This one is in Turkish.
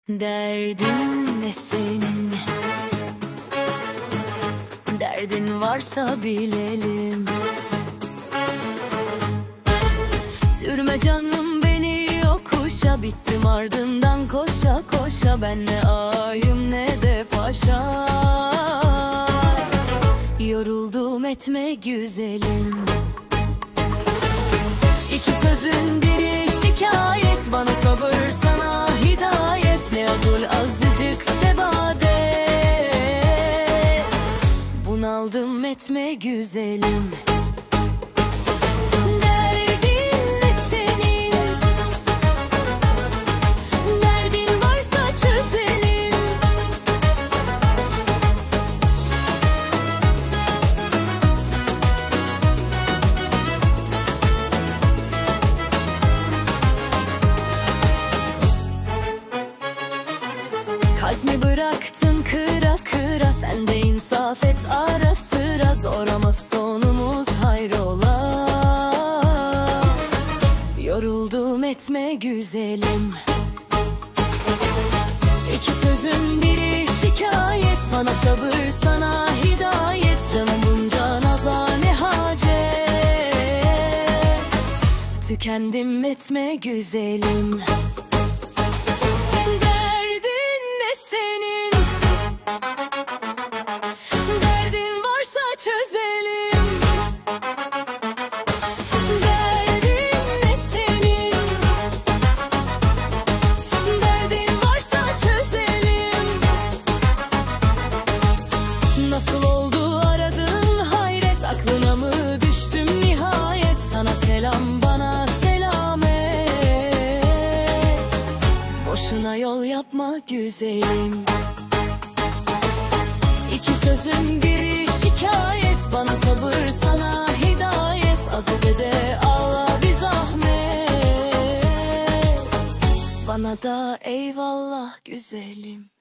Derdin ne senin? Derdin varsa bilelim. Sürme canım beni yokuşa, bittim ardından koşa koşa. Ben ne ağayım ne de paşa. Yoruldum etme güzelim. İki sözün biri şikayet, bana sabır sana hidayet. Ne akıl azıcık sebadet. Bunaldım etme güzelim. Derdin ne senin? Derdin varsa çözelim. Kalp mi bıraktın kıra kıra? Sen de insaf et ara sıra. Zor ama sonumuz hayrola. Yoruldum etme güzelim. İki sözün biri şikayet, bana sabır sana hidayet. Canım bunca naza ne hacet. Tükendim etme güzelim. Senin derdin varsa çözelim. Derdin ne senin? Derdin varsa çözelim. Nasıl oldu aradın hayret, aklına mı düştüm nihayet? Sana selam bana selamet. Boşuna yol yapma güzelim. İki sözün biri şikayet, bana sabır sana hidayet. Az ödede Allah bir zahmet. Bana da eyvallah güzelim.